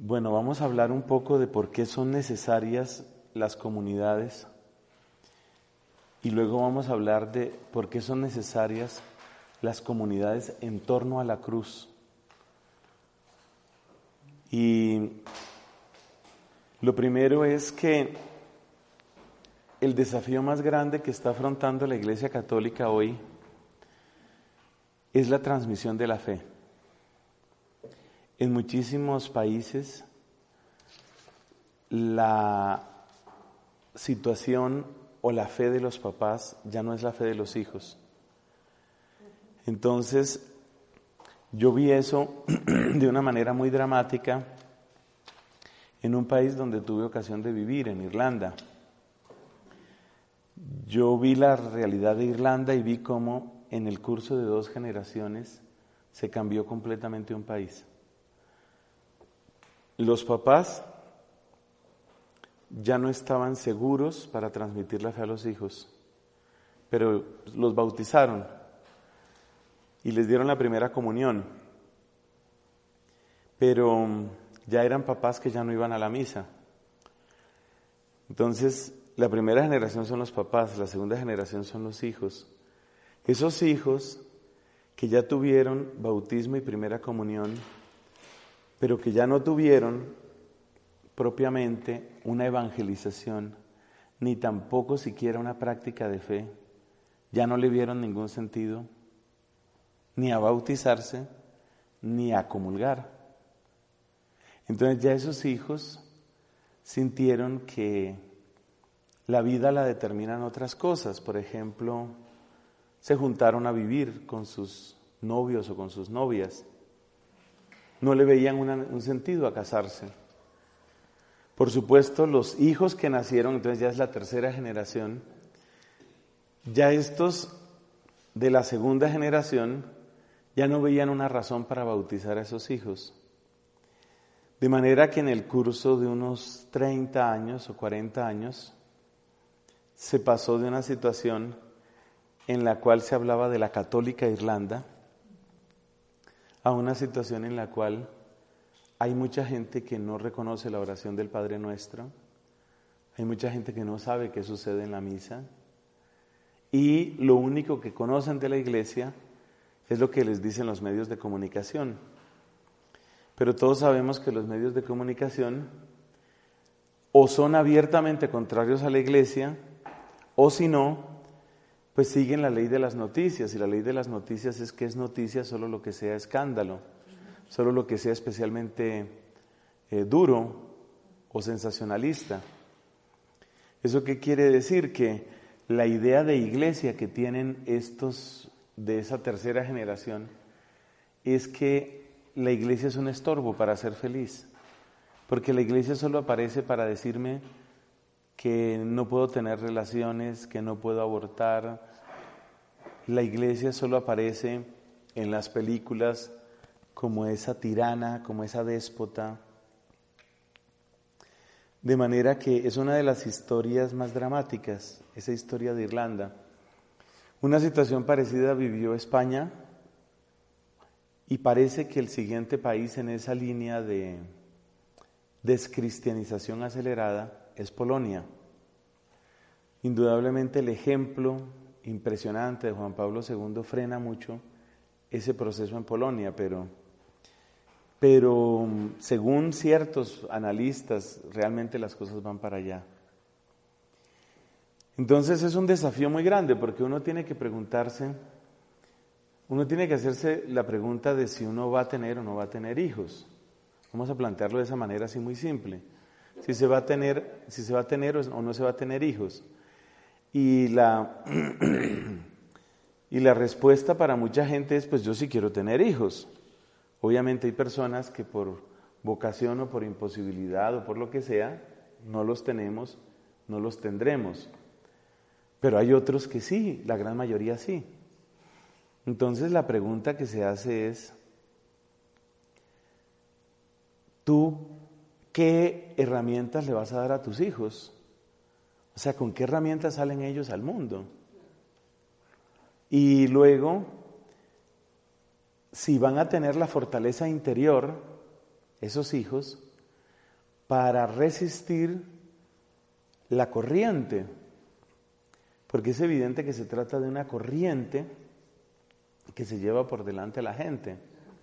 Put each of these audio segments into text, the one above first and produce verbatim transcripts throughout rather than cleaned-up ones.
Bueno, vamos a hablar un poco de por qué son necesarias las comunidades y luego vamos a hablar de por qué son necesarias las comunidades en torno a la cruz. Y lo primero es que el desafío más grande que está afrontando la Iglesia Católica hoy es la transmisión de la fe. En muchísimos países la situación o la fe de los papás ya no es la fe de los hijos. Entonces, yo vi eso de una manera muy dramática en un país donde tuve ocasión de vivir, en Irlanda. Yo vi la realidad de Irlanda y vi cómo en el curso de dos generaciones se cambió completamente un país. Los papás ya no estaban seguros para transmitir la fe a los hijos, pero los bautizaron y les dieron la primera comunión, pero ya eran papás que ya no iban a la misa. Entonces, la primera generación son los papás, la segunda generación son los hijos. Esos hijos que ya tuvieron bautismo y primera comunión, pero que ya no tuvieron propiamente una evangelización, ni tampoco siquiera una práctica de fe, ya no le vieron ningún sentido, ni a bautizarse, ni a comulgar. Entonces ya esos hijos sintieron que la vida la determinan otras cosas. Por ejemplo, se juntaron a vivir con sus novios o con sus novias. No le veían una, un sentido a casarse. Por supuesto, los hijos que nacieron, entonces ya es la tercera generación, ya estos de la segunda generación ya no veían una razón para bautizar a esos hijos. De manera que en el curso de unos treinta años o cuarenta años, se pasó de una situación en la cual se hablaba de la católica Irlanda a una situación en la cual hay mucha gente que no reconoce la oración del Padre Nuestro, hay mucha gente que no sabe qué sucede en la misa y lo único que conocen de la iglesia es lo que les dicen los medios de comunicación. Pero todos sabemos que los medios de comunicación o son abiertamente contrarios a la iglesia o si no, pues siguen la ley de las noticias, y la ley de las noticias es que es noticia solo lo que sea escándalo, solo lo que sea especialmente eh, duro o sensacionalista. ¿Eso qué quiere decir? Que la idea de iglesia que tienen estos de esa tercera generación es que la iglesia es un estorbo para ser feliz, porque la iglesia solo aparece para decirme que no puedo tener relaciones, que no puedo abortar. La iglesia solo aparece en las películas como esa tirana, como esa déspota. De manera que es una de las historias más dramáticas, esa historia de Irlanda. Una situación parecida vivió España y parece que el siguiente país en esa línea de descristianización acelerada es Polonia. Indudablemente el ejemplo impresionante de Juan Pablo segundo frena mucho ese proceso en Polonia, pero, pero según ciertos analistas, realmente las cosas van para allá. Entonces es un desafío muy grande porque uno tiene que preguntarse, uno tiene que hacerse la pregunta de si uno va a tener o no va a tener hijos. Vamos a plantearlo de esa manera así muy simple. Si se va a tener, si se va a tener o no se va a tener hijos. Y la, y la respuesta para mucha gente es, pues yo sí quiero tener hijos. Obviamente hay personas que por vocación o por imposibilidad o por lo que sea, no los tenemos, no los tendremos. Pero hay otros que sí, la gran mayoría sí. Entonces la pregunta que se hace es, ¿tú qué herramientas le vas a dar a tus hijos? O sea, ¿con qué herramientas salen ellos al mundo? Y luego, si van a tener la fortaleza interior, esos hijos, para resistir la corriente, porque es evidente que se trata de una corriente que se lleva por delante a la gente.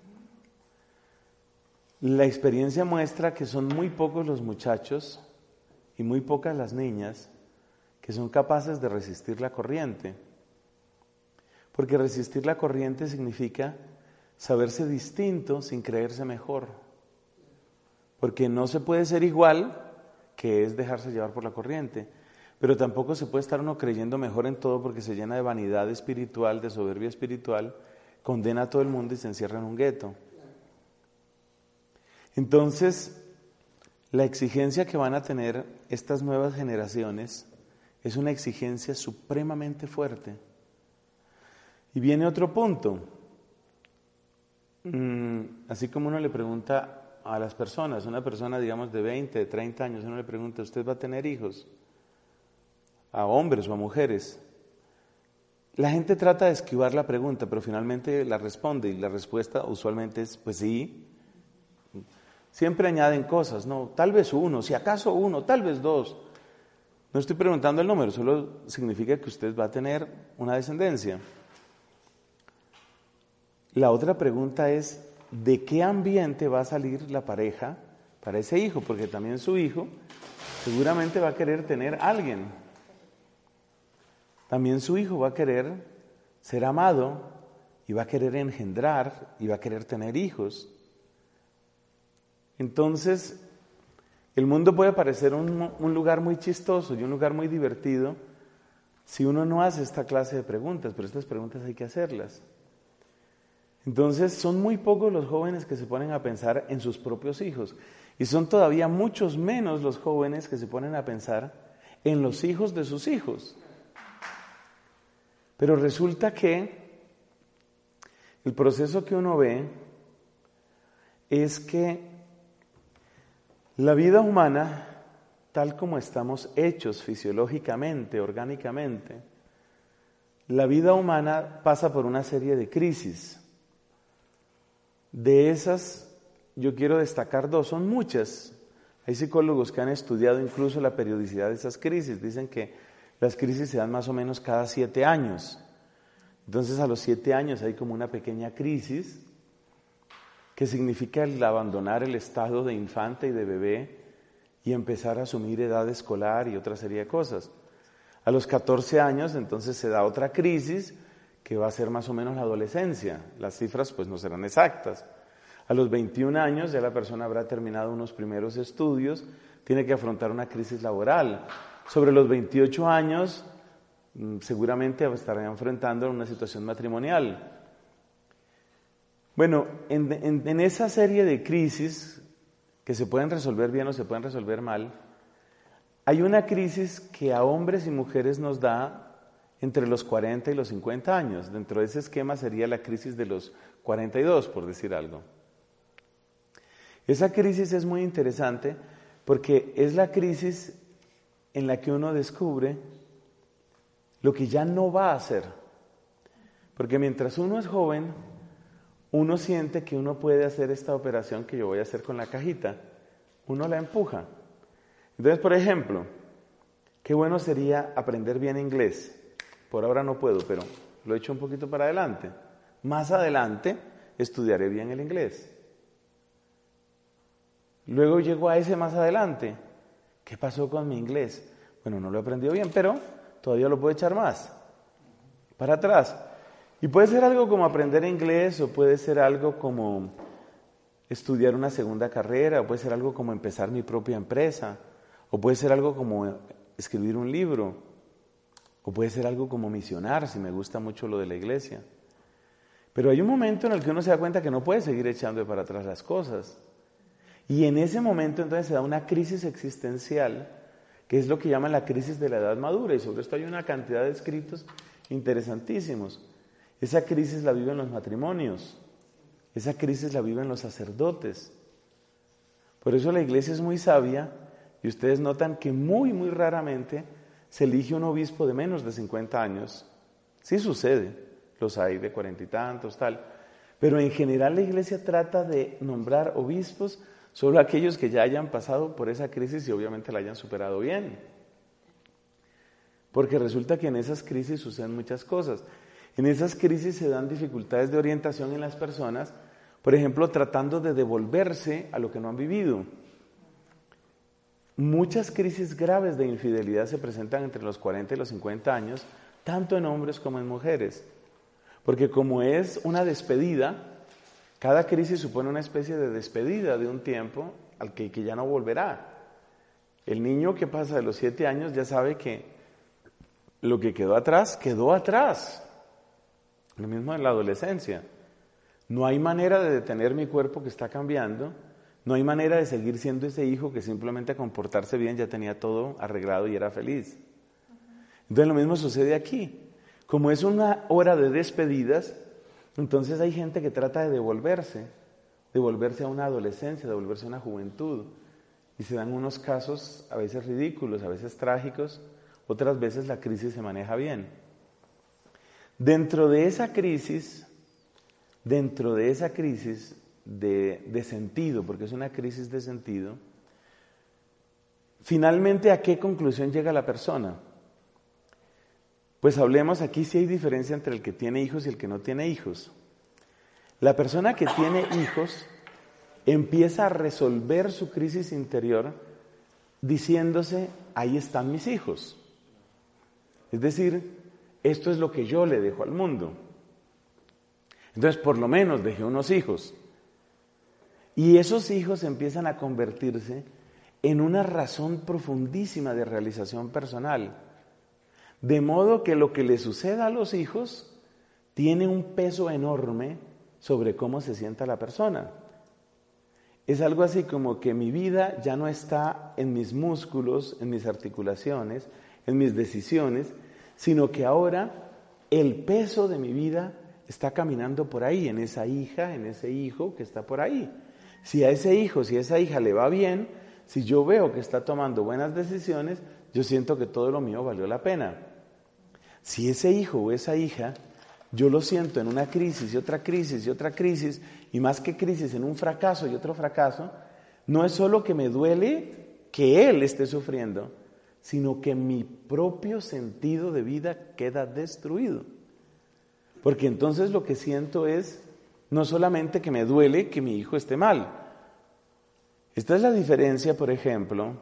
La experiencia muestra que son muy pocos los muchachos y muy pocas las niñas que son capaces de resistir la corriente, porque resistir la corriente significa saberse distinto sin creerse mejor, porque no se puede ser igual, que es dejarse llevar por la corriente, pero tampoco se puede estar uno creyendo mejor en todo porque se llena de vanidad espiritual, de soberbia espiritual, condena a todo el mundo y se encierra en un gueto. Entonces, la exigencia que van a tener estas nuevas generaciones es una exigencia supremamente fuerte. Y viene otro punto. Mm, así como uno le pregunta a las personas, una persona digamos de veinte, de treinta años, uno le pregunta, ¿usted va a tener hijos? A hombres o a mujeres. La gente trata de esquivar la pregunta, pero finalmente la responde y la respuesta usualmente es, pues sí. Siempre añaden cosas, no, tal vez uno, si acaso uno, tal vez dos. No estoy preguntando el número, solo significa que usted va a tener una descendencia. La otra pregunta es, ¿de qué ambiente va a salir la pareja para ese hijo? Porque también su hijo seguramente va a querer tener a alguien. También su hijo va a querer ser amado y va a querer engendrar y va a querer tener hijos. Entonces, el mundo puede parecer un, un lugar muy chistoso y un lugar muy divertido si uno no hace esta clase de preguntas, pero estas preguntas hay que hacerlas. Entonces, son muy pocos los jóvenes que se ponen a pensar en sus propios hijos y son todavía muchos menos los jóvenes que se ponen a pensar en los hijos de sus hijos. Pero resulta que el proceso que uno ve es que la vida humana, tal como estamos hechos fisiológicamente, orgánicamente, la vida humana pasa por una serie de crisis. De esas, yo quiero destacar dos, son muchas. Hay psicólogos que han estudiado incluso la periodicidad de esas crisis. Dicen que las crisis se dan más o menos cada siete años. Entonces, a los siete años hay como una pequeña crisis que significa el abandonar el estado de infante y de bebé y empezar a asumir edad escolar y otra serie de cosas. A los catorce años, entonces, se da otra crisis que va a ser más o menos la adolescencia. Las cifras pues no serán exactas. A los veintiún años ya la persona habrá terminado unos primeros estudios, tiene que afrontar una crisis laboral. Sobre los veintiocho años seguramente estará enfrentando una situación matrimonial. Bueno, en, en, en esa serie de crisis que se pueden resolver bien o se pueden resolver mal, hay una crisis que a hombres y mujeres nos da entre los cuarenta y los cincuenta años. Dentro de ese esquema sería la crisis de los cuarenta y dos, por decir algo. Esa crisis es muy interesante porque es la crisis en la que uno descubre lo que ya no va a hacer. Porque mientras uno es joven, uno siente que uno puede hacer esta operación que yo voy a hacer con la cajita. Uno la empuja. Entonces, por ejemplo, qué bueno sería aprender bien inglés. Por ahora no puedo, pero lo he hecho un poquito para adelante. Más adelante estudiaré bien el inglés. Luego llego a ese más adelante. ¿Qué pasó con mi inglés? Bueno, no lo he aprendido bien, pero todavía lo puedo echar más. Para atrás. Y puede ser algo como aprender inglés, o puede ser algo como estudiar una segunda carrera, o puede ser algo como empezar mi propia empresa, o puede ser algo como escribir un libro, o puede ser algo como misionar, si me gusta mucho lo de la iglesia. Pero hay un momento en el que uno se da cuenta que no puede seguir echando para atrás las cosas. Y en ese momento entonces se da una crisis existencial, que es lo que llaman la crisis de la edad madura, y sobre esto hay una cantidad de escritos interesantísimos. Esa crisis la viven los matrimonios, esa crisis la viven los sacerdotes. Por eso la iglesia es muy sabia, y ustedes notan que muy, muy raramente se elige un obispo de menos de cincuenta años. Sí sucede, los hay de cuarenta y tantos, tal. Pero en general la iglesia trata de nombrar obispos solo aquellos que ya hayan pasado por esa crisis y obviamente la hayan superado bien. Porque resulta que en esas crisis suceden muchas cosas. En esas crisis se dan dificultades de orientación en las personas, por ejemplo, tratando de devolverse a lo que no han vivido. Muchas crisis graves de infidelidad se presentan entre los cuarenta y los cincuenta años, tanto en hombres como en mujeres. Porque como es una despedida, cada crisis supone una especie de despedida de un tiempo al que, que ya no volverá. El niño que pasa de los siete años ya sabe que lo que quedó atrás, quedó atrás. Lo mismo en la adolescencia. No hay manera de detener mi cuerpo que está cambiando, no hay manera de seguir siendo ese hijo que simplemente a comportarse bien ya tenía todo arreglado y era feliz. Entonces lo mismo sucede aquí. Como es una hora de despedidas, entonces hay gente que trata de devolverse, devolverse a una adolescencia, devolverse a una juventud. Y se dan unos casos a veces ridículos, a veces trágicos, otras veces la crisis se maneja bien. Dentro de esa crisis, dentro de esa crisis de, de sentido, porque es una crisis de sentido, finalmente, ¿a qué conclusión llega la persona? Pues hablemos aquí si hay diferencia entre el que tiene hijos y el que no tiene hijos. La persona que tiene hijos empieza a resolver su crisis interior diciéndose, ahí están mis hijos. Es decir, esto es lo que yo le dejo al mundo. Entonces, por lo menos dejé unos hijos. Y esos hijos empiezan a convertirse en una razón profundísima de realización personal. De modo que lo que le suceda a los hijos tiene un peso enorme sobre cómo se sienta la persona. Es algo así como que mi vida ya no está en mis músculos, en mis articulaciones, en mis decisiones, sino que ahora el peso de mi vida está caminando por ahí, en esa hija, en ese hijo que está por ahí. Si a ese hijo, si a esa hija le va bien, si yo veo que está tomando buenas decisiones, yo siento que todo lo mío valió la pena. Si ese hijo o esa hija, yo lo siento en una crisis y otra crisis y otra crisis, y más que crisis, en un fracaso y otro fracaso, no es solo que me duele que él esté sufriendo, sino que mi propio sentido de vida queda destruido. Porque entonces lo que siento es no solamente que me duele que mi hijo esté mal. Esta es la diferencia, por ejemplo,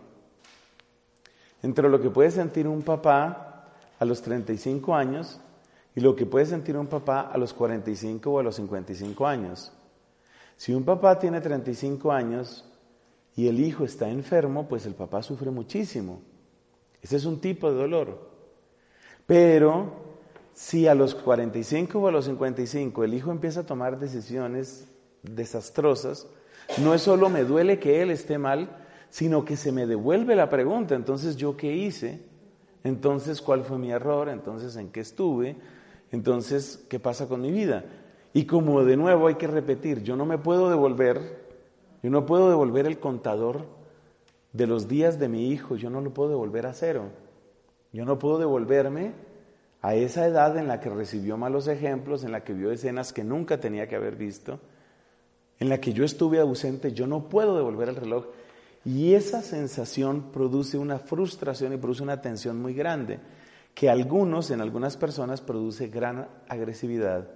entre lo que puede sentir un papá a los treinta y cinco años y lo que puede sentir un papá a los cuarenta y cinco o a los cincuenta y cinco años. Si un papá tiene treinta y cinco años y el hijo está enfermo, pues el papá sufre muchísimo. Ese es un tipo de dolor. Pero si a los cuarenta y cinco o a los cincuenta y cinco el hijo empieza a tomar decisiones desastrosas, no es solo me duele que él esté mal, sino que se me devuelve la pregunta, entonces ¿yo qué hice? Entonces, ¿cuál fue mi error? Entonces, ¿en qué estuve? Entonces, ¿qué pasa con mi vida? Y como de nuevo hay que repetir, yo no me puedo devolver, yo no puedo devolver el contador de los días de mi hijo, yo no lo puedo devolver a cero. Yo no puedo devolverme a esa edad en la que recibió malos ejemplos, en la que vio escenas que nunca tenía que haber visto, en la que yo estuve ausente, yo no puedo devolver el reloj. Y esa sensación produce una frustración y produce una tensión muy grande, que a algunos, en algunas personas, produce gran agresividad.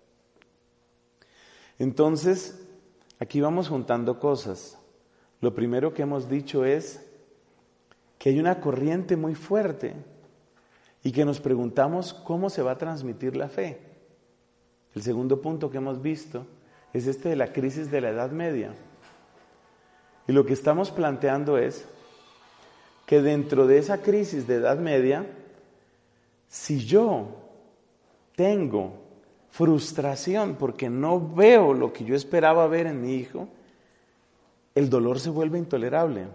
Entonces, aquí vamos juntando cosas. Lo primero que hemos dicho es que hay una corriente muy fuerte y que nos preguntamos cómo se va a transmitir la fe. El segundo punto que hemos visto es este de la crisis de la Edad Media. Y lo que estamos planteando es que dentro de esa crisis de Edad Media, si yo tengo frustración porque no veo lo que yo esperaba ver en mi hijo, el dolor se vuelve intolerable.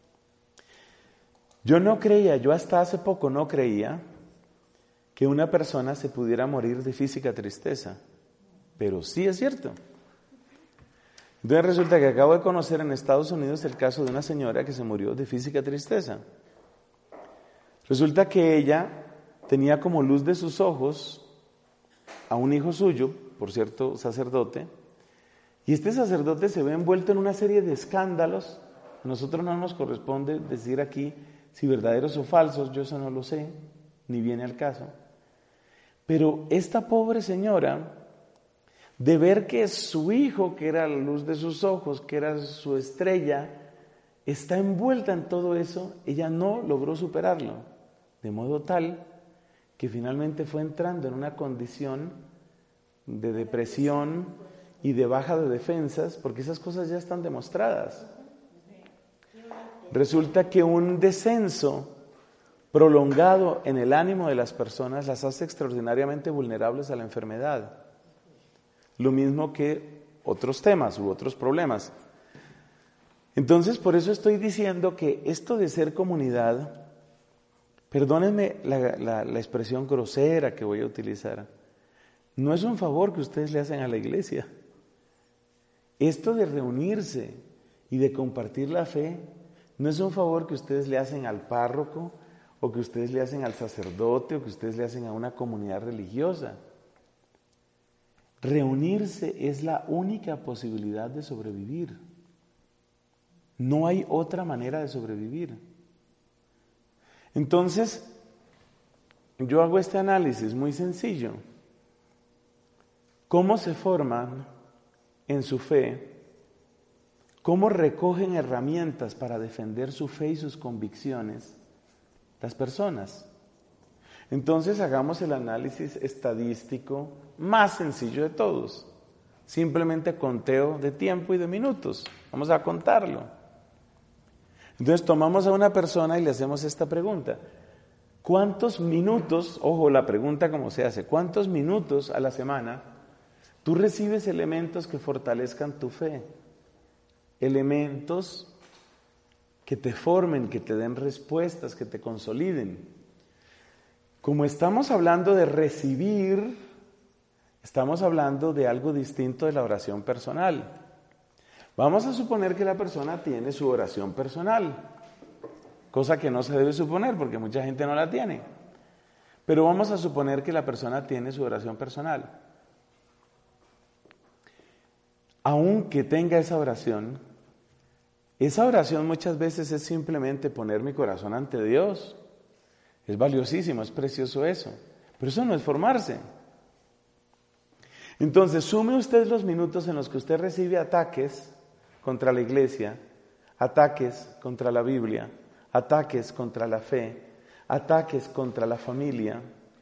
Yo no creía, yo hasta hace poco no creía que una persona se pudiera morir de física tristeza, pero sí es cierto. Entonces resulta que acabo de conocer en Estados Unidos el caso de una señora que se murió de física tristeza. Resulta que ella tenía como luz de sus ojos a un hijo suyo, por cierto sacerdote, Y este sacerdote se ve envuelto en una serie de escándalos. A nosotros no nos corresponde decir aquí si verdaderos o falsos, yo eso no lo sé, ni viene al caso. Pero esta pobre señora, de ver que su hijo, que era la luz de sus ojos, que era su estrella, está envuelta en todo eso, ella no logró superarlo. De modo tal que finalmente fue entrando en una condición de depresión y de baja de defensas, porque esas cosas ya están demostradas. Resulta que un descenso prolongado en el ánimo de las personas las hace extraordinariamente vulnerables a la enfermedad. Lo mismo que otros temas u otros problemas. Entonces, por eso estoy diciendo que esto de ser comunidad, perdónenme la, la, la expresión grosera que voy a utilizar, no es un favor que ustedes le hacen a la iglesia. Esto de reunirse y de compartir la fe no es un favor que ustedes le hacen al párroco o que ustedes le hacen al sacerdote o que ustedes le hacen a una comunidad religiosa. Reunirse es la única posibilidad de sobrevivir. No hay otra manera de sobrevivir. Entonces, yo hago este análisis muy sencillo. ¿Cómo se forman en su fe? ¿Cómo recogen herramientas para defender su fe y sus convicciones las personas? Entonces hagamos el análisis estadístico más sencillo de todos. Simplemente conteo de tiempo y de minutos. Vamos a contarlo. Entonces tomamos a una persona y le hacemos esta pregunta. ¿Cuántos minutos, ojo la pregunta como se hace, cuántos minutos a la semana tú recibes elementos que fortalezcan tu fe? Elementos que te formen, que te den respuestas, que te consoliden. Como estamos hablando de recibir, estamos hablando de algo distinto de la oración personal. Vamos a suponer que la persona tiene su oración personal, cosa que no se debe suponer porque mucha gente no la tiene. Pero vamos a suponer que la persona tiene su oración personal. Aunque tenga esa oración, esa oración muchas veces es simplemente poner mi corazón ante Dios. Es valiosísimo, es precioso eso. Pero eso no es formarse. Entonces, sume usted los minutos en los que usted recibe ataques contra la iglesia, ataques contra la Biblia, ataques contra la fe, ataques contra la familia.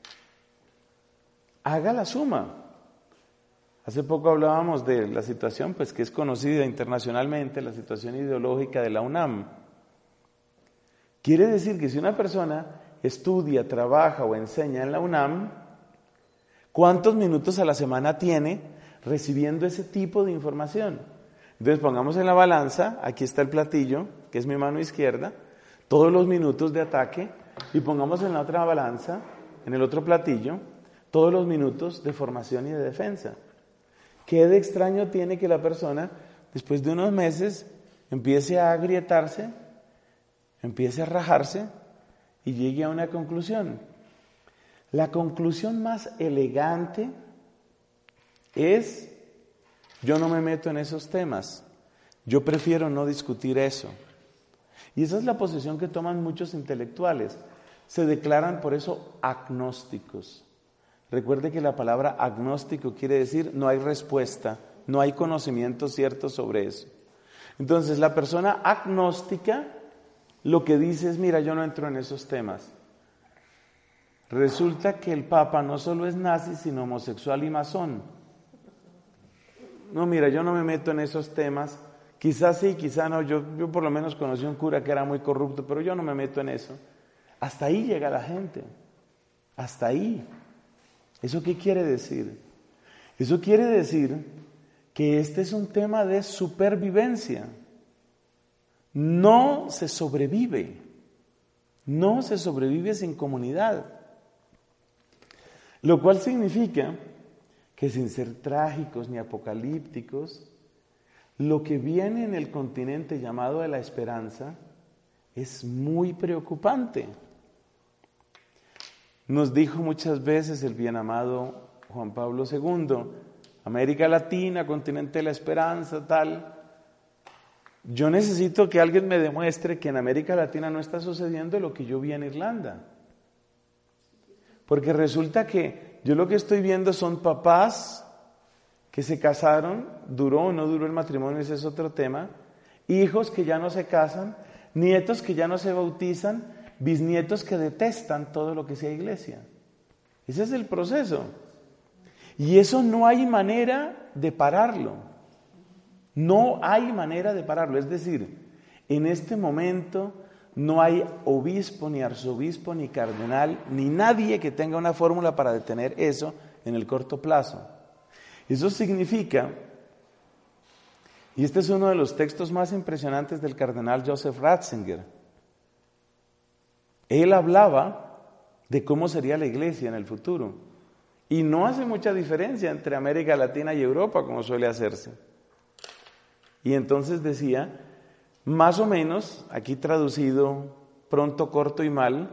Haga la suma. Hace poco hablábamos de la situación, pues que es conocida internacionalmente, la situación ideológica de la UNAM. Quiere decir que si una persona estudia, trabaja o enseña en la UNAM, ¿cuántos minutos a la semana tiene recibiendo ese tipo de información? Entonces pongamos en la balanza, aquí está el platillo, que es mi mano izquierda, todos los minutos de ataque, y pongamos en la otra balanza, en el otro platillo, todos los minutos de formación y de defensa. ¿Qué de extraño tiene que la persona, después de unos meses, empiece a agrietarse, empiece a rajarse y llegue a una conclusión? La conclusión más elegante es: yo no me meto en esos temas, yo prefiero no discutir eso. Y esa es la posición que toman muchos intelectuales. Se declaran por eso agnósticos. Recuerde que la palabra agnóstico quiere decir no hay respuesta, no hay conocimiento cierto sobre eso. Entonces la persona agnóstica lo que dice es: mira, yo no entro en esos temas. Resulta que el Papa no solo es nazi, sino homosexual y masón. No, mira, yo no me meto en esos temas. Quizás sí, quizás no. Yo, yo por lo menos conocí un cura que era muy corrupto, pero yo no me meto en eso. Hasta ahí llega la gente. Hasta ahí. ¿Eso qué quiere decir? Eso quiere decir que este es un tema de supervivencia. No se sobrevive. No se sobrevive sin comunidad. Lo cual significa que, sin ser trágicos ni apocalípticos, lo que viene en el continente llamado de la esperanza es muy preocupante. Nos dijo muchas veces el bien amado Juan Pablo segundo, América Latina, continente de la esperanza, tal. Yo necesito que alguien me demuestre que en América Latina no está sucediendo lo que yo vi en Irlanda. Porque resulta que yo lo que estoy viendo son papás que se casaron, duró o no duró el matrimonio, ese es otro tema, hijos que ya no se casan, nietos que ya no se bautizan, bisnietos que detestan todo lo que sea iglesia. Ese es el proceso. Y eso no hay manera de pararlo. No hay manera de pararlo. Es decir, en este momento no hay obispo, ni arzobispo, ni cardenal, ni nadie que tenga una fórmula para detener eso en el corto plazo. Eso significa, y este es uno de los textos más impresionantes del cardenal Joseph Ratzinger, él hablaba de cómo sería la iglesia en el futuro. Y no hace mucha diferencia entre América Latina y Europa, como suele hacerse. Y entonces decía, más o menos, aquí traducido pronto, corto y mal,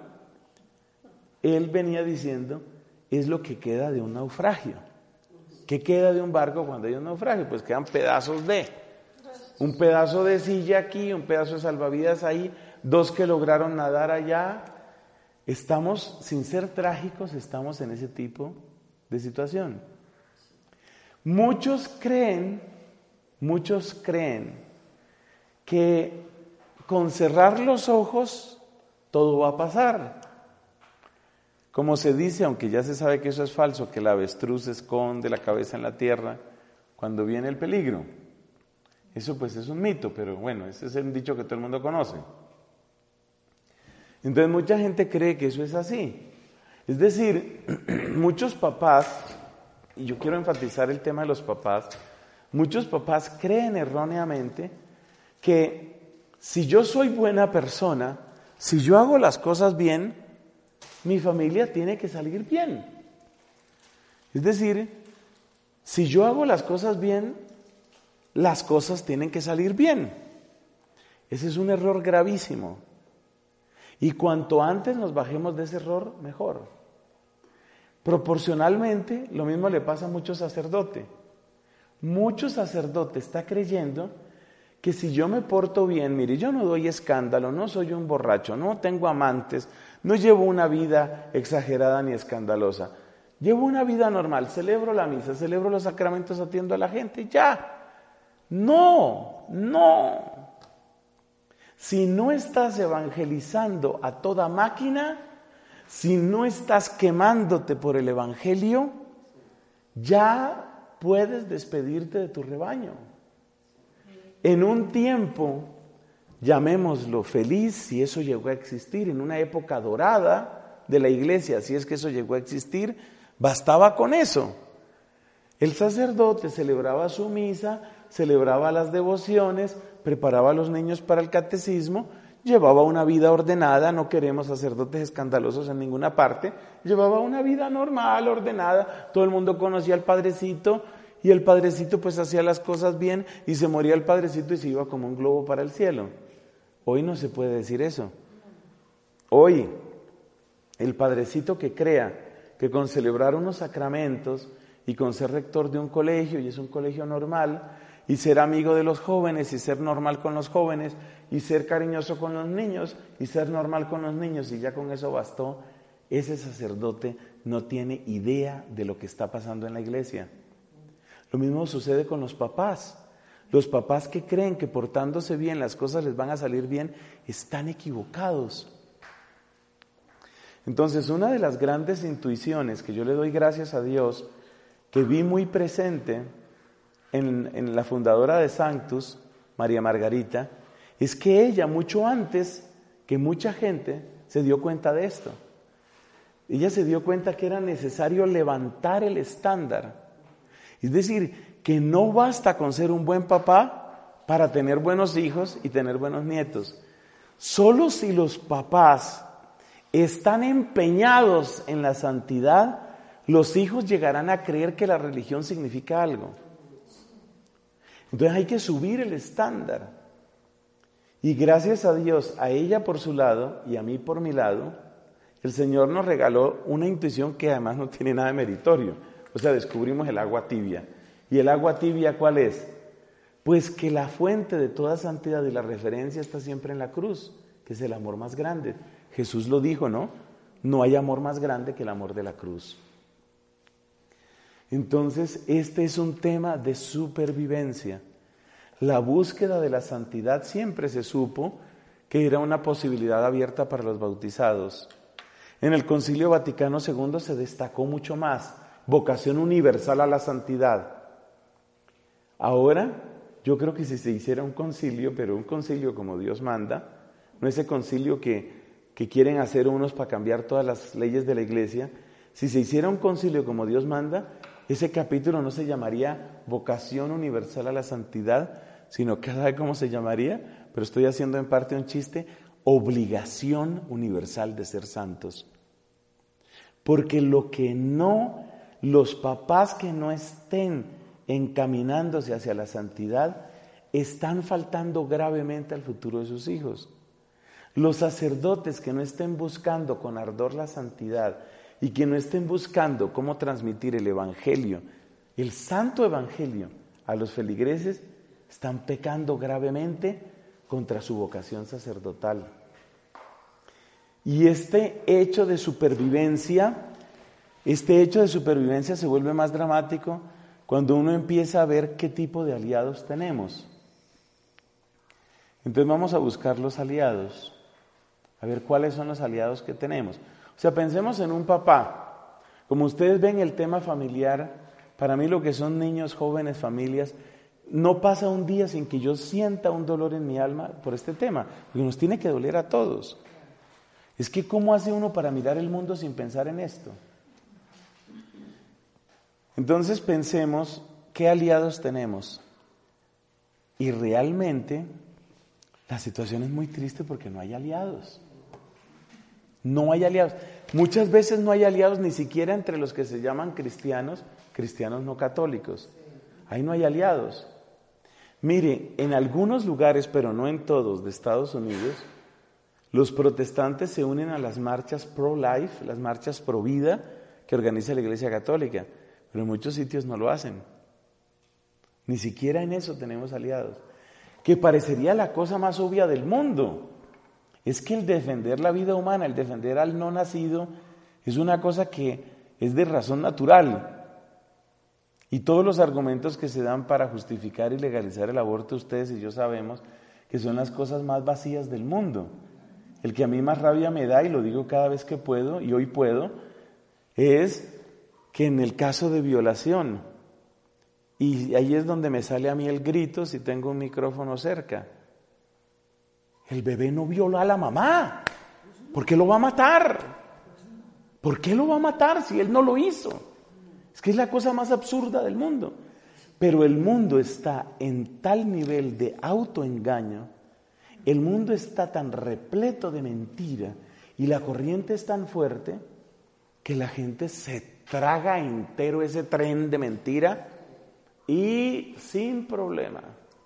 él venía diciendo, es lo que queda de un naufragio. ¿Qué queda de un barco cuando hay un naufragio? Pues quedan pedazos de, un pedazo de silla aquí, un pedazo de salvavidas ahí, dos que lograron nadar allá. Estamos, sin ser trágicos, estamos en ese tipo de situación. Muchos creen, muchos creen que con cerrar los ojos todo va a pasar. Como se dice, aunque ya se sabe que eso es falso, que el avestruz esconde la cabeza en la tierra cuando viene el peligro. Eso pues es un mito, pero bueno, ese es un dicho que todo el mundo conoce. Entonces mucha gente cree que eso es así. Es decir, muchos papás, y yo quiero enfatizar el tema de los papás, muchos papás creen erróneamente que si yo soy buena persona, si yo hago las cosas bien, mi familia tiene que salir bien. Es decir, si yo hago las cosas bien, las cosas tienen que salir bien. Ese es un error gravísimo. Y cuanto antes nos bajemos de ese error, mejor. Proporcionalmente, lo mismo le pasa a muchos sacerdotes. Mucho sacerdote está creyendo que si yo me porto bien, mire, yo no doy escándalo, no soy un borracho, no tengo amantes, no llevo una vida exagerada ni escandalosa. Llevo una vida normal, celebro la misa, celebro los sacramentos, atiendo a la gente, ya. No, no. Si no estás evangelizando a toda máquina, si no estás quemándote por el evangelio, ya puedes despedirte de tu rebaño. En un tiempo, llamémoslo feliz, si eso llegó a existir, en una época dorada de la iglesia, si es que eso llegó a existir, bastaba con eso. El sacerdote celebraba su misa, celebraba las devociones, preparaba a los niños para el catecismo, llevaba una vida ordenada, no queremos sacerdotes escandalosos en ninguna parte, llevaba una vida normal, ordenada, todo el mundo conocía al padrecito y el padrecito pues hacía las cosas bien y se moría el padrecito y se iba como un globo para el cielo. Hoy no se puede decir eso. Hoy el padrecito que crea que con celebrar unos sacramentos y con ser rector de un colegio, y es un colegio normal, y ser amigo de los jóvenes, y ser normal con los jóvenes, y ser cariñoso con los niños, y ser normal con los niños, y ya con eso bastó, ese sacerdote no tiene idea de lo que está pasando en la iglesia. Lo mismo sucede con los papás. Los papás que creen que portándose bien las cosas les van a salir bien, están equivocados. Entonces, una de las grandes intuiciones que yo le doy gracias a Dios, que vi muy presente en, en la fundadora de Sanctus, María Margarita, es que ella, mucho antes que mucha gente, se dio cuenta de esto. Ella se dio cuenta que era necesario levantar el estándar. Es decir, que no basta con ser un buen papá para tener buenos hijos y tener buenos nietos. Solo si los papás están empeñados en la santidad, los hijos llegarán a creer que la religión significa algo. Entonces hay que subir el estándar. Y gracias a Dios, a ella por su lado y a mí por mi lado, el Señor nos regaló una intuición que además no tiene nada de meritorio. O sea, descubrimos el agua tibia. ¿Y el agua tibia cuál es? Pues que la fuente de toda santidad y la referencia está siempre en la cruz, que es el amor más grande. Jesús lo dijo, ¿no? No hay amor más grande que el amor de la cruz. Entonces, este es un tema de supervivencia. La búsqueda de la santidad siempre se supo que era una posibilidad abierta para los bautizados. En el Concilio Vaticano segundo se destacó mucho más, vocación universal a la santidad. Ahora, yo creo que si se hiciera un concilio, pero un concilio como Dios manda, no ese concilio que, que quieren hacer unos para cambiar todas las leyes de la iglesia, si se hiciera un concilio como Dios manda, ese capítulo no se llamaría vocación universal a la santidad, sino cada vez cómo se llamaría, pero estoy haciendo en parte un chiste, obligación universal de ser santos. Porque lo que no, los papás que no estén encaminándose hacia la santidad, están faltando gravemente al futuro de sus hijos. Los sacerdotes que no estén buscando con ardor la santidad y que no estén buscando cómo transmitir el evangelio, el santo evangelio a los feligreses, están pecando gravemente contra su vocación sacerdotal. Y este hecho de supervivencia, este hecho de supervivencia se vuelve más dramático cuando uno empieza a ver qué tipo de aliados tenemos. Entonces vamos a buscar los aliados, a ver cuáles son los aliados que tenemos. O sea, pensemos en un papá. Como ustedes ven el tema familiar, para mí lo que son niños, jóvenes, familias, no pasa un día sin que yo sienta un dolor en mi alma por este tema, porque nos tiene que doler a todos. Es que ¿cómo hace uno para mirar el mundo sin pensar en esto? Entonces pensemos qué aliados tenemos. Y realmente la situación es muy triste porque no hay aliados. No hay aliados. Muchas veces no hay aliados ni siquiera entre los que se llaman cristianos, cristianos no católicos. Ahí no hay aliados. Mire, en algunos lugares, pero no en todos, de Estados Unidos, los protestantes se unen a las marchas pro-life, las marchas pro-vida que organiza la Iglesia Católica. Pero en muchos sitios no lo hacen. Ni siquiera en eso tenemos aliados. Que parecería la cosa más obvia del mundo. Es que el defender la vida humana, el defender al no nacido, es una cosa que es de razón natural. Y todos los argumentos que se dan para justificar y legalizar el aborto, ustedes y yo sabemos que son las cosas más vacías del mundo. El que a mí más rabia me da, y lo digo cada vez que puedo, y hoy puedo, es que en el caso de violación, y ahí es donde me sale a mí el grito si tengo un micrófono cerca, el bebé no violó a la mamá, ¿por qué lo va a matar? ¿Por qué lo va a matar si él no lo hizo? Es que es la cosa más absurda del mundo. Pero el mundo está en tal nivel de autoengaño, el mundo está tan repleto de mentira y la corriente es tan fuerte que la gente se traga entero ese tren de mentira y sin problema.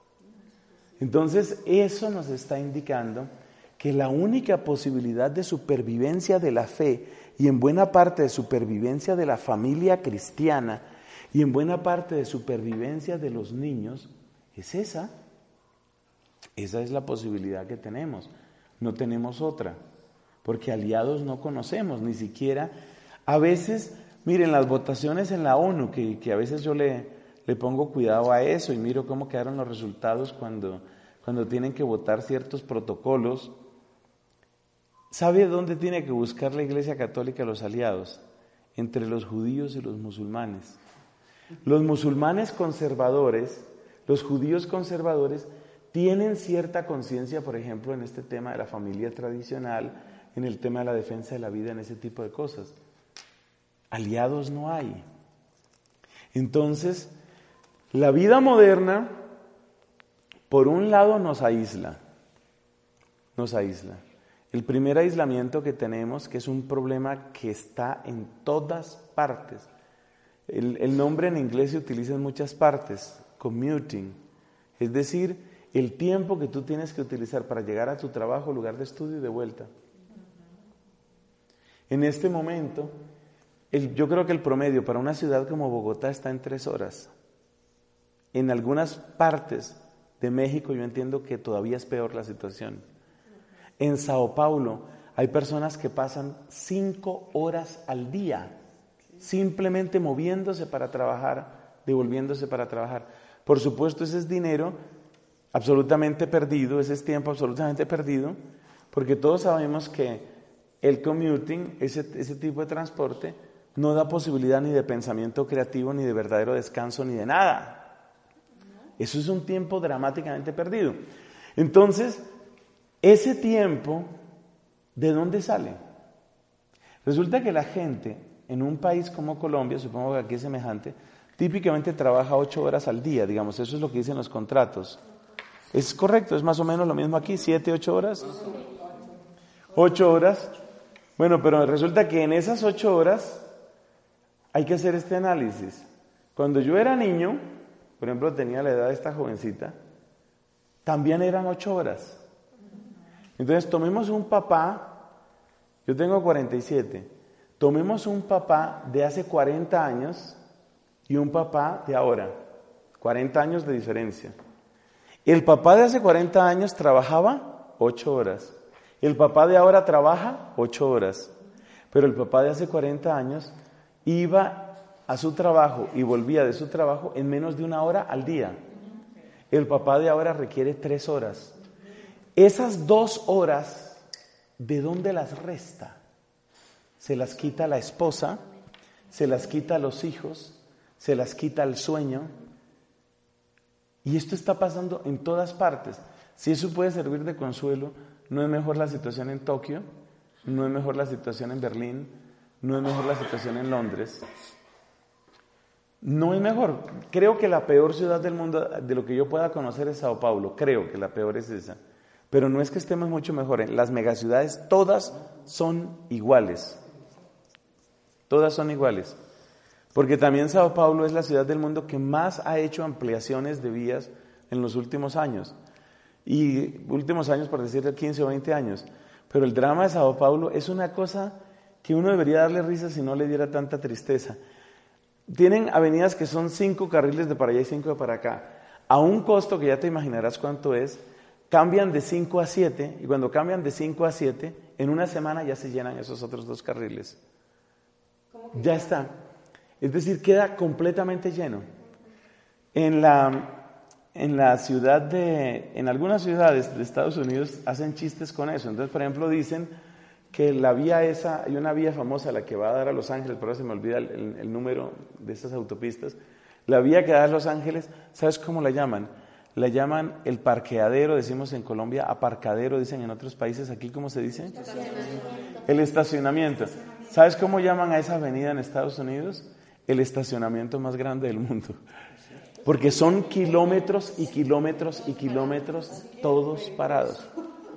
Entonces eso nos está indicando que la única posibilidad de supervivencia de la fe y en buena parte de supervivencia de la familia cristiana y en buena parte de supervivencia de los niños es esa. Esa es la posibilidad que tenemos. No tenemos otra, porque aliados no conocemos, ni siquiera a veces. Miren, las votaciones en la ONU, que, que a veces yo le, le pongo cuidado a eso y miro cómo quedaron los resultados cuando, cuando tienen que votar ciertos protocolos. ¿Sabe dónde tiene que buscar la Iglesia Católica los aliados? Entre los judíos y los musulmanes. Los musulmanes conservadores, los judíos conservadores, tienen cierta conciencia, por ejemplo, en este tema de la familia tradicional, en el tema de la defensa de la vida, en ese tipo de cosas. Aliados no hay. Entonces, la vida moderna, por un lado, nos aísla. Nos aísla. El primer aislamiento que tenemos, que es un problema que está en todas partes. El, el nombre en inglés se utiliza en muchas partes, commuting. Es decir, el tiempo que tú tienes que utilizar para llegar a tu trabajo, lugar de estudio y de vuelta. En este momento, El, yo creo que el promedio para una ciudad como Bogotá está en tres horas. en algunas partes de México yo entiendo que todavía es peor la situación. En Sao Paulo hay personas que pasan cinco horas al día simplemente moviéndose para trabajar, devolviéndose para trabajar. Por supuesto, ese es dinero absolutamente perdido, ese es tiempo absolutamente perdido, porque todos sabemos que el commuting, ese, ese tipo de transporte, no da posibilidad ni de pensamiento creativo, ni de verdadero descanso, ni de nada. Eso es un tiempo dramáticamente perdido. Entonces, ese tiempo, ¿de dónde sale? Resulta que la gente en un país como Colombia, supongo que aquí es semejante, típicamente trabaja ocho horas al día, digamos, eso es lo que dicen los contratos. ¿Es correcto? ¿Es más o menos lo mismo aquí? ¿Siete, ocho horas? Ocho horas. Bueno, pero resulta que en esas ocho horas hay que hacer este análisis. Cuando yo era niño, por ejemplo, tenía la edad de esta jovencita, también eran ocho horas. Entonces, tomemos un papá, yo tengo cuarenta y siete, tomemos un papá de hace cuarenta años y un papá de ahora, cuarenta años de diferencia. El papá de hace cuarenta años trabajaba ocho horas, el papá de ahora trabaja ocho horas, pero el papá de hace cuarenta años iba a su trabajo y volvía de su trabajo en menos de una hora al día. El papá de ahora requiere tres horas. Esas dos horas, ¿de dónde las resta? Se las quita la esposa, se las quita a los hijos, se las quita el sueño. Y esto está pasando en todas partes. Si eso puede servir de consuelo, ¿no es mejor la situación en Tokio? ¿No es mejor la situación en Berlín? ¿No es mejor la situación en Londres? No es mejor. Creo que la peor ciudad del mundo, de lo que yo pueda conocer, es Sao Paulo. Creo que la peor es esa. Pero no es que estemos mucho mejor. Las megaciudades todas son iguales. Todas son iguales. Porque también Sao Paulo es la ciudad del mundo que más ha hecho ampliaciones de vías en los últimos años. Y últimos años, por decirle quince o veinte años. Pero el drama de Sao Paulo es una cosa que uno debería darle risa si no le diera tanta tristeza. Tienen avenidas que son cinco carriles de para allá y cinco de para acá. A un costo que ya te imaginarás cuánto es, cambian de cinco a siete, y cuando cambian de cinco a siete, en una semana ya se llenan esos otros dos carriles. Ya está. Es decir, queda completamente lleno. En la, en la ciudad de, en algunas ciudades de Estados Unidos hacen chistes con eso. Entonces, por ejemplo, dicen que la vía esa, hay una vía famosa, la que va a dar a Los Ángeles, pero ahora se me olvida el, el, el número de esas autopistas. La vía que da a Los Ángeles, ¿sabes cómo la llaman? La llaman el parqueadero, decimos en Colombia, aparcadero, dicen en otros países. ¿Aquí cómo se dice? Estacionamiento. El estacionamiento. ¿Sabes cómo llaman a esa avenida en Estados Unidos? El estacionamiento más grande del mundo. Porque son kilómetros y kilómetros y kilómetros todos parados.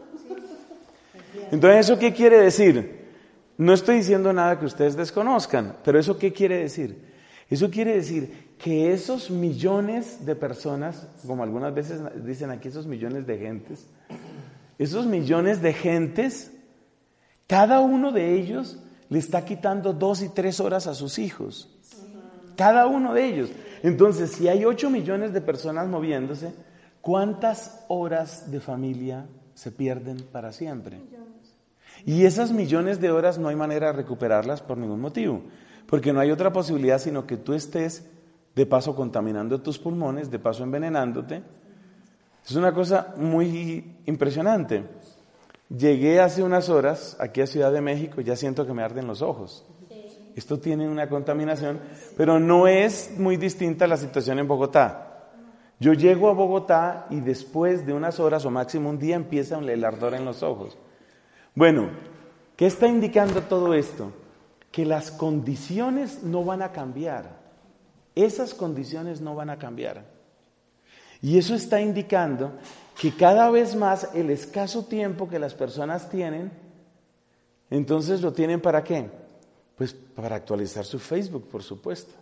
Entonces, ¿eso qué quiere decir? No estoy diciendo nada que ustedes desconozcan, pero ¿eso qué quiere decir? Eso quiere decir que esos millones de personas, como algunas veces dicen aquí, esos millones de gentes, esos millones de gentes, cada uno de ellos le está quitando dos y tres horas a sus hijos. Cada uno de ellos. Entonces, si hay ocho millones de personas moviéndose, ¿cuántas horas de familia se pierden para siempre? Y esas millones de horas no hay manera de recuperarlas por ningún motivo, porque no hay otra posibilidad sino que tú estés de paso contaminando tus pulmones, de paso envenenándote. Es una cosa muy impresionante. Llegué hace unas horas aquí a Ciudad de México y ya siento que me arden los ojos. Esto tiene una contaminación, pero no es muy distinta a la situación en Bogotá. Yo llego a Bogotá y después de unas horas o máximo un día empieza el ardor en los ojos. Bueno, ¿qué está indicando todo esto? Que las condiciones no van a cambiar. Esas condiciones no van a cambiar. Y eso está indicando que cada vez más el escaso tiempo que las personas tienen, entonces lo tienen ¿para qué? Pues para actualizar su Facebook, por supuesto.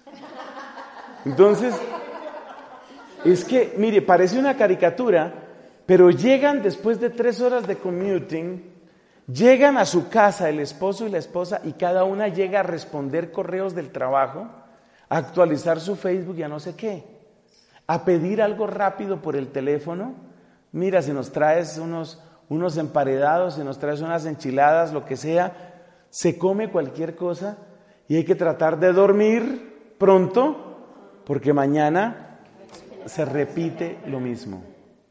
Entonces, es que, mire, parece una caricatura, pero llegan después de tres horas de commuting, llegan a su casa el esposo y la esposa y cada una llega a responder correos del trabajo, a actualizar su Facebook y a no sé qué. a pedir algo rápido por el teléfono. Mira, si nos traes unos, unos emparedados, si nos traes unas enchiladas, lo que sea, se come cualquier cosa y hay que tratar de dormir pronto porque mañana se repite lo mismo.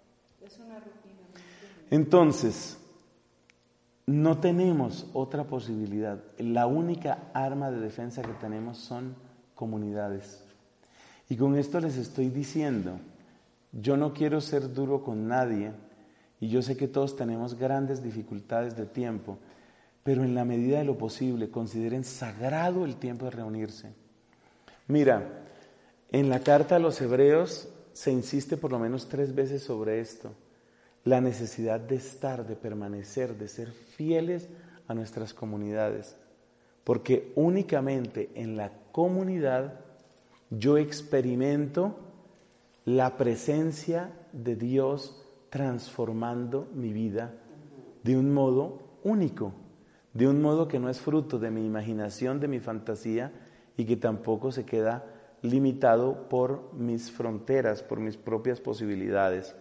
Entonces, no tenemos otra posibilidad. La única arma de defensa que tenemos son comunidades. Y con esto les estoy diciendo, yo no quiero ser duro con nadie y yo sé que todos tenemos grandes dificultades de tiempo, pero en la medida de lo posible consideren sagrado el tiempo de reunirse. Mira, en la carta a los Hebreos se insiste por lo menos tres veces sobre esto, la necesidad de estar, de permanecer, de ser fieles a nuestras comunidades, porque únicamente en la comunidad yo experimento la presencia de Dios transformando mi vida de un modo único, de un modo que no es fruto de mi imaginación, de mi fantasía y que tampoco se queda limitado por mis fronteras, por mis propias posibilidades.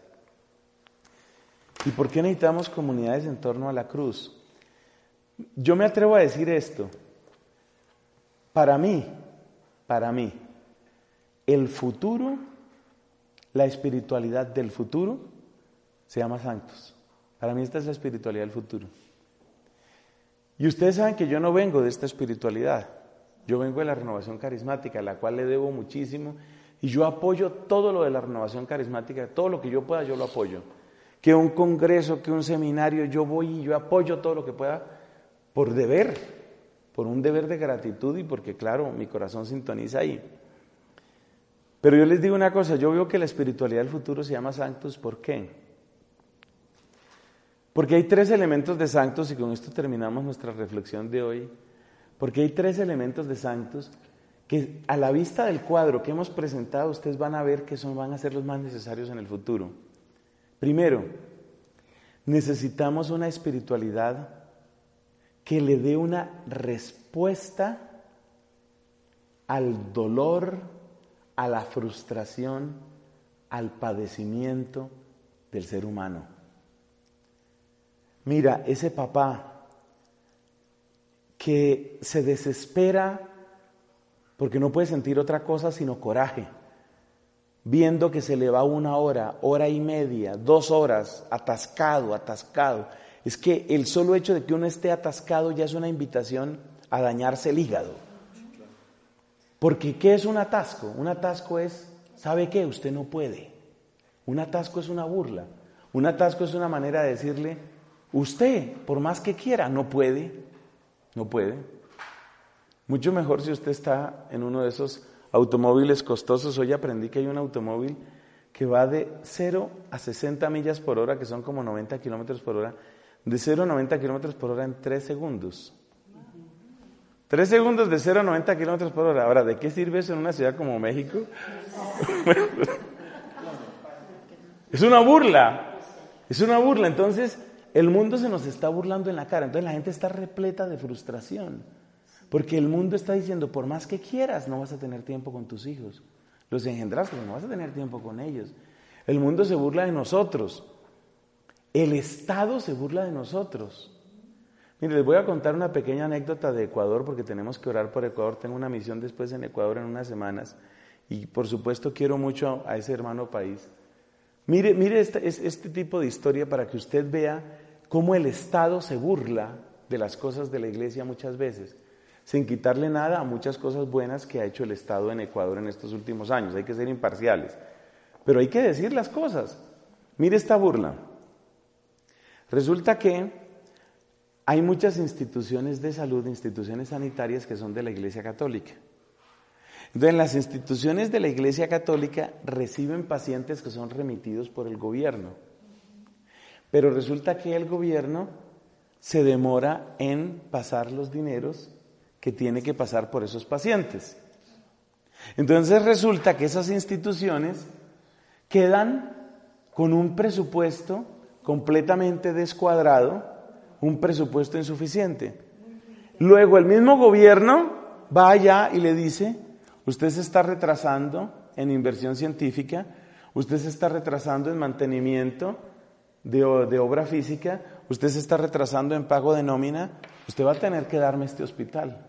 ¿Y por qué necesitamos comunidades en torno a la cruz? Yo me atrevo a decir esto. Para mí, para mí, el futuro, la espiritualidad del futuro, se llama Sanctus. Para mí esta es la espiritualidad del futuro. Y ustedes saben que yo no vengo de esta espiritualidad. Yo vengo de la renovación carismática, a la cual le debo muchísimo. Y yo apoyo todo lo de la renovación carismática, todo lo que yo pueda, yo lo apoyo. Que un congreso, que un seminario, yo voy y yo apoyo todo lo que pueda por deber, por un deber de gratitud y porque, claro, mi corazón sintoniza ahí. Pero yo les digo una cosa, yo veo que la espiritualidad del futuro se llama Sanctus, ¿por qué? Porque hay tres elementos de Sanctus, y con esto terminamos nuestra reflexión de hoy, porque hay tres elementos de Sanctus que a la vista del cuadro que hemos presentado, ustedes van a ver que son, van a ser los más necesarios en el futuro. Primero, necesitamos una espiritualidad que le dé una respuesta al dolor, a la frustración, al padecimiento del ser humano. Mira, ese papá que se desespera porque no puede sentir otra cosa sino coraje, viendo que se le va una hora, hora y media, dos horas, atascado, atascado. Es que el solo hecho de que uno esté atascado ya es una invitación a dañarse el hígado. Porque ¿qué es un atasco? Un atasco es, ¿sabe qué? Usted no puede. Un atasco es una burla. Un atasco es una manera de decirle, usted, por más que quiera, no puede. No puede. Mucho mejor si usted está en uno de esos automóviles costosos. Hoy aprendí que hay un automóvil que va de cero a sesenta millas por hora, que son como noventa kilómetros por hora, de cero a noventa kilómetros por hora en tres segundos. Tres segundos de cero a noventa kilómetros por hora. Ahora, ¿de qué sirve eso en una ciudad como México? Es una burla. Es una burla. Entonces, el mundo se nos está burlando en la cara. Entonces, la gente está repleta de frustración. Porque el mundo está diciendo, por más que quieras, no vas a tener tiempo con tus hijos. Los engendraste, pero no vas a tener tiempo con ellos. El mundo se burla de nosotros. El Estado se burla de nosotros. Mire, les voy a contar una pequeña anécdota de Ecuador, porque tenemos que orar por Ecuador. Tengo una misión después en Ecuador en unas semanas. Y por supuesto quiero mucho a ese hermano país. Mire, mire este, este tipo de historia para que usted vea cómo el Estado se burla de las cosas de la iglesia muchas veces, sin quitarle nada a muchas cosas buenas que ha hecho el Estado en Ecuador en estos últimos años. Hay que ser imparciales, pero hay que decir las cosas. Mire esta burla. Resulta que hay muchas instituciones de salud, instituciones sanitarias que son de la Iglesia Católica. Entonces, las instituciones de la Iglesia Católica reciben pacientes que son remitidos por el gobierno. Pero resulta que el gobierno se demora en pasar los dineros que tiene que pasar por esos pacientes. Entonces resulta que esas instituciones quedan con un presupuesto completamente descuadrado, un presupuesto insuficiente. Luego el mismo gobierno va allá y le dice, usted se está retrasando en inversión científica usted se está retrasando en mantenimiento de, de obra física, usted se está retrasando en pago de nómina, usted va a tener que darme este hospital.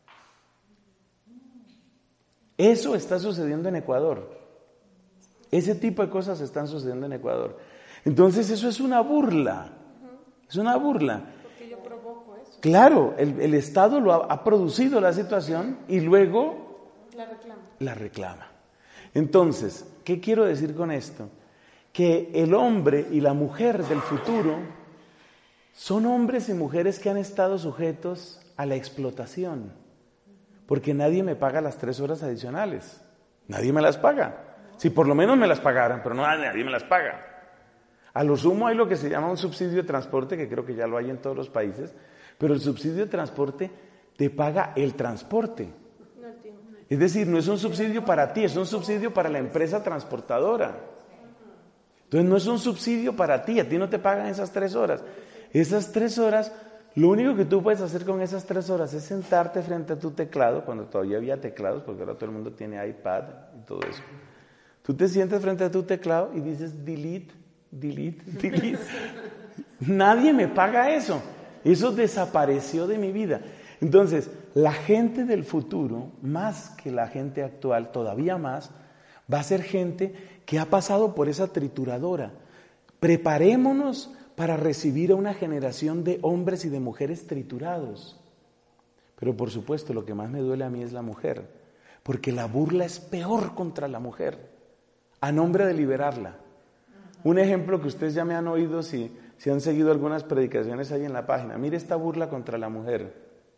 Eso está sucediendo en Ecuador. Ese tipo de cosas están sucediendo en Ecuador. Entonces eso es una burla. Es una burla. Porque yo provoco eso. Claro, el, el Estado lo ha, ha producido la situación y luego la reclama. la reclama. Entonces, ¿qué quiero decir con esto? Que el hombre y la mujer del futuro son hombres y mujeres que han estado sujetos a la explotación. Porque nadie me paga las tres horas adicionales. Nadie me las paga. Si por lo menos me las pagaran, pero no, nadie me las paga. A lo sumo hay lo que se llama un subsidio de transporte, que creo que ya lo hay en todos los países, pero el subsidio de transporte te paga el transporte. Es decir, no es un subsidio para ti, es un subsidio para la empresa transportadora. Entonces no es un subsidio para ti, a ti no te pagan esas tres horas. Esas tres horas, lo único que tú puedes hacer con esas tres horas es sentarte frente a tu teclado, cuando todavía había teclados, porque ahora todo el mundo tiene iPad y todo eso. Tú te sientas frente a tu teclado y dices delete, delete, delete. Nadie me paga eso. Eso desapareció de mi vida. Entonces, la gente del futuro, más que la gente actual, todavía más, va a ser gente que ha pasado por esa trituradora. Preparémonos para recibir a una generación de hombres y de mujeres triturados. Pero por supuesto, lo que más me duele a mí es la mujer, porque la burla es peor contra la mujer, a nombre de liberarla. Un ejemplo que ustedes ya me han oído si, si han seguido algunas predicaciones ahí en la página. Mire esta burla contra la mujer.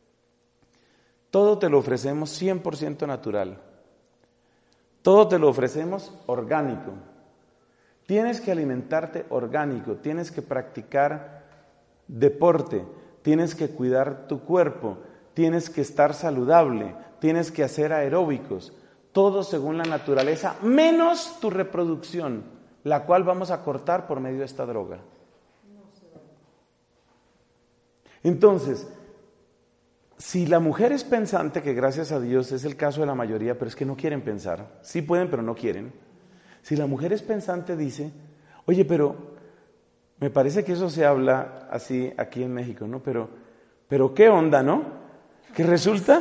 Todo te lo ofrecemos cien por ciento natural. Todo te lo ofrecemos orgánico. Tienes que alimentarte orgánico, tienes que practicar deporte, tienes que cuidar tu cuerpo, tienes que estar saludable, tienes que hacer aeróbicos, todo según la naturaleza, menos tu reproducción, la cual vamos a cortar por medio de esta droga. Entonces, si la mujer es pensante, que gracias a Dios es el caso de la mayoría, pero es que no quieren pensar, sí pueden pero no quieren. Si la mujer es pensante dice, oye, pero me parece que eso se habla así aquí en México, ¿no? Pero, pero ¿qué onda, no? Que resulta,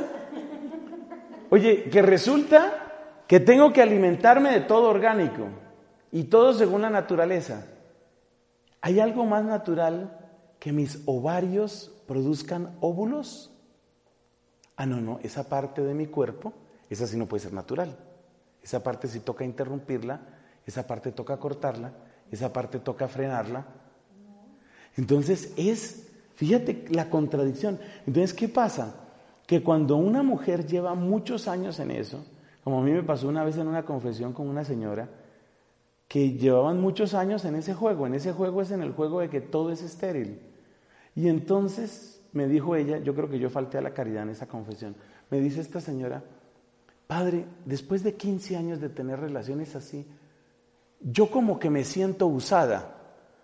oye, que resulta que tengo que alimentarme de todo orgánico y todo según la naturaleza. ¿Hay algo más natural que mis ovarios produzcan óvulos? Ah, no, no, esa parte de mi cuerpo, esa sí no puede ser natural. Esa parte sí toca interrumpirla, esa parte toca cortarla, esa parte toca frenarla. Entonces es, fíjate la contradicción. Entonces, ¿qué pasa? Que cuando una mujer lleva muchos años en eso, como a mí me pasó una vez en una confesión con una señora, que llevaban muchos años en ese juego, en ese juego es en el juego de que todo es estéril. Y entonces me dijo ella, yo creo que yo falté a la caridad en esa confesión, me dice esta señora, padre, después de quince años de tener relaciones así, yo como que me siento usada.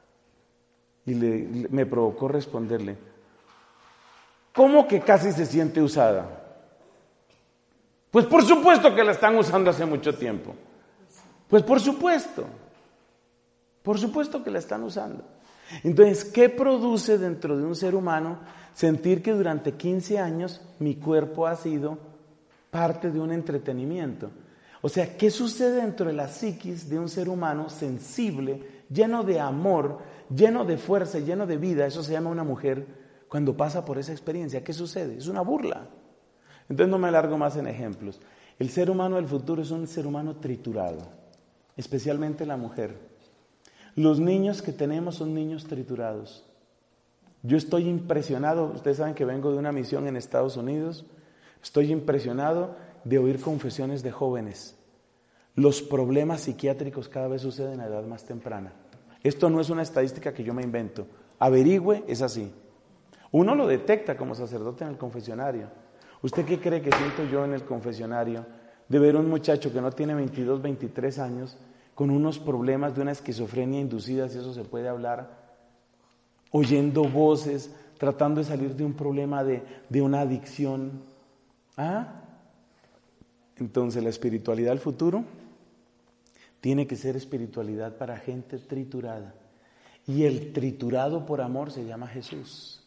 Y le, le, me provocó responderle, ¿cómo que casi se siente usada? Pues por supuesto que la están usando hace mucho tiempo. Pues por supuesto, por supuesto que la están usando. Entonces, ¿qué produce dentro de un ser humano sentir que durante quince años mi cuerpo ha sido parte de un entretenimiento? O sea, ¿qué sucede dentro de la psiquis de un ser humano sensible, lleno de amor, lleno de fuerza, lleno de vida? Eso se llama una mujer cuando pasa por esa experiencia. ¿Qué sucede? Es una burla. Entonces no me alargo más en ejemplos. El ser humano del futuro es un ser humano triturado, especialmente la mujer. Los niños que tenemos son niños triturados. Yo estoy impresionado, ustedes saben que vengo de una misión en Estados Unidos, estoy impresionado de oír confesiones de jóvenes. Los problemas psiquiátricos cada vez suceden a edad más temprana. Esto no es una estadística que yo me invento. Averigüe, es así. Uno lo detecta como sacerdote en el confesionario. ¿Usted qué cree que siento yo en el confesionario de ver un muchacho que no tiene veintidós, veintitrés años con unos problemas de una esquizofrenia inducida, si eso se puede hablar, oyendo voces, tratando de salir de un problema de, de una adicción? ¿Ah? Entonces la espiritualidad del futuro tiene que ser espiritualidad para gente triturada. Y el triturado por amor se llama Jesús.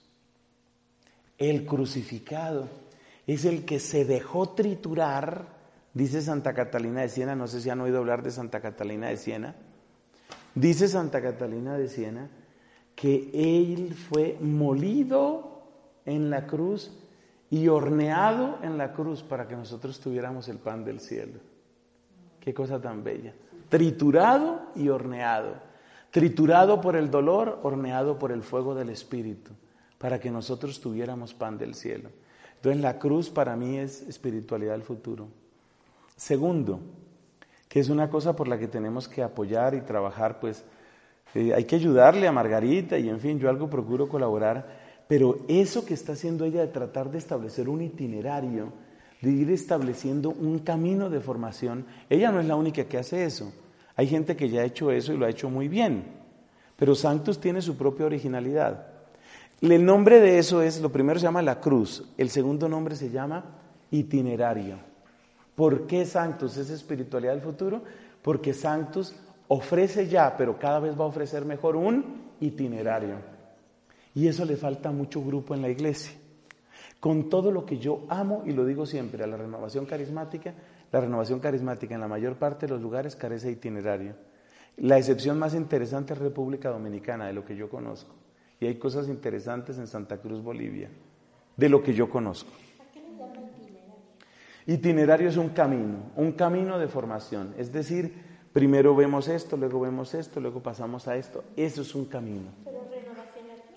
El crucificado es el que se dejó triturar, dice Santa Catalina de Siena, no sé si han oído hablar de Santa Catalina de Siena. Dice Santa Catalina de Siena que él fue molido en la cruz y horneado en la cruz para que nosotros tuviéramos el pan del cielo. Qué cosa tan bella. Triturado y horneado. Triturado por el dolor, horneado por el fuego del Espíritu, para que nosotros tuviéramos pan del cielo. Entonces la cruz para mí es espiritualidad del futuro. Segundo, que es una cosa por la que tenemos que apoyar y trabajar, pues eh, hay que ayudarle a Margarita y en fin, yo algo procuro colaborar, pero eso que está haciendo ella de tratar de establecer un itinerario, de ir estableciendo un camino de formación, ella no es la única que hace eso. Hay gente que ya ha hecho eso y lo ha hecho muy bien, pero Sanctus tiene su propia originalidad. El nombre de eso es, lo primero se llama la cruz, el segundo nombre se llama itinerario. ¿Por qué Sanctus es espiritualidad del futuro? Porque Sanctus ofrece ya, pero cada vez va a ofrecer mejor un itinerario. Y eso le falta a mucho grupo en la iglesia. Con todo lo que yo amo, y lo digo siempre, a la renovación carismática, la renovación carismática en la mayor parte de los lugares carece de itinerario. La excepción más interesante es República Dominicana, de lo que yo conozco. Y hay cosas interesantes en Santa Cruz, Bolivia, de lo que yo conozco. ¿A qué le llama itinerario? Itinerario es un camino, un camino de formación. Es decir, primero vemos esto, luego vemos esto, luego pasamos a esto. Eso es un camino. ¿Pero renovación aquí?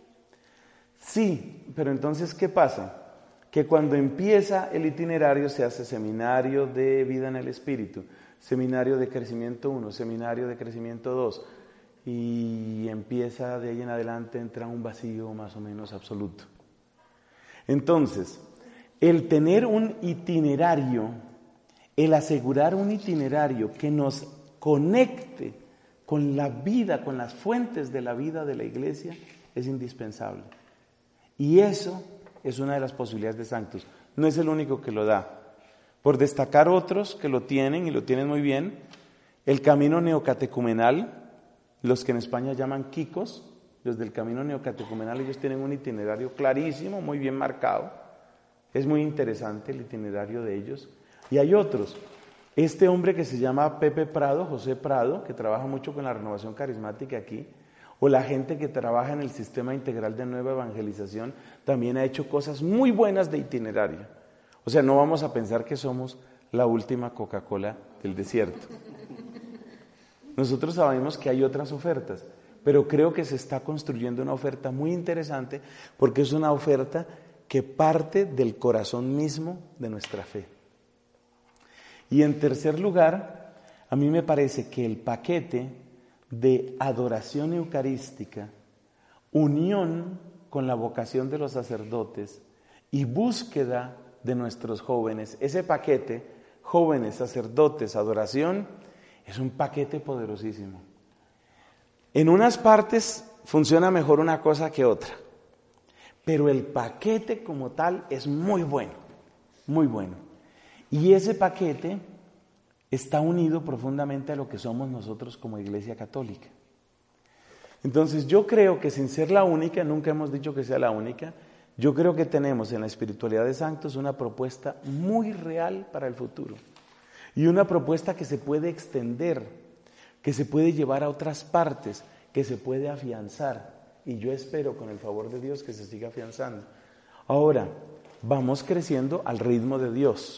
Sí, pero entonces, ¿qué pasa? Que cuando empieza el itinerario se hace seminario de vida en el Espíritu, seminario de crecimiento uno, seminario de crecimiento dos, y empieza de ahí en adelante, entra un vacío más o menos absoluto. Entonces, el tener un itinerario, el asegurar un itinerario que nos conecte con la vida, con las fuentes de la vida de la iglesia, es indispensable. Y eso es una de las posibilidades de Sanctus. No es el único que lo da. Por destacar otros que lo tienen y lo tienen muy bien, el camino neocatecumenal, los que en España llaman Kikos, los del camino neocatecumenal, ellos tienen un itinerario clarísimo, muy bien marcado. Es muy interesante el itinerario de ellos. Y hay otros. Este hombre que se llama Pepe Prado, José Prado, que trabaja mucho con la renovación carismática aquí, o la gente que trabaja en el sistema integral de nueva evangelización, también ha hecho cosas muy buenas de itinerario. O sea, no vamos a pensar que somos la última Coca-Cola del desierto. Nosotros sabemos que hay otras ofertas, pero creo que se está construyendo una oferta muy interesante porque es una oferta que parte del corazón mismo de nuestra fe. Y en tercer lugar, a mí me parece que el paquete de adoración eucarística, unión con la vocación de los sacerdotes y búsqueda de nuestros jóvenes, ese paquete, jóvenes, sacerdotes, adoración, es un paquete poderosísimo. En unas partes funciona mejor una cosa que otra, pero el paquete como tal es muy bueno, muy bueno. Y ese paquete está unido profundamente a lo que somos nosotros como Iglesia Católica. Entonces yo creo que sin ser la única, nunca hemos dicho que sea la única, yo creo que tenemos en la espiritualidad de Sanctus una propuesta muy real para el futuro. Y una propuesta que se puede extender, que se puede llevar a otras partes, que se puede afianzar. Y yo espero con el favor de Dios que se siga afianzando. Ahora, vamos creciendo al ritmo de Dios.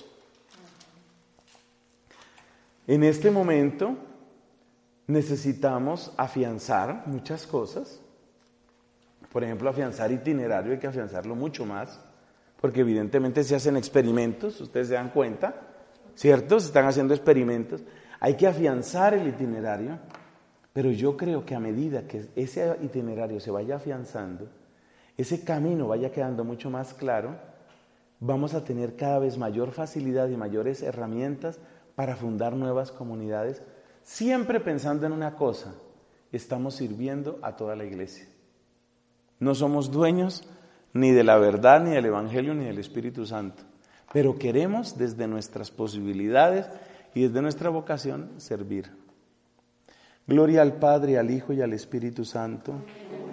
En este momento necesitamos afianzar muchas cosas. Por ejemplo, afianzar itinerario, hay que afianzarlo mucho más, porque evidentemente se hacen experimentos, ustedes se dan cuenta, ¿cierto? Se están haciendo experimentos. Hay que afianzar el itinerario, pero yo creo que a medida que ese itinerario se vaya afianzando, ese camino vaya quedando mucho más claro, vamos a tener cada vez mayor facilidad y mayores herramientas para fundar nuevas comunidades, siempre pensando en una cosa: estamos sirviendo a toda la iglesia. No somos dueños ni de la verdad, ni del Evangelio, ni del Espíritu Santo, pero queremos desde nuestras posibilidades y desde nuestra vocación servir. Gloria al Padre, al Hijo y al Espíritu Santo.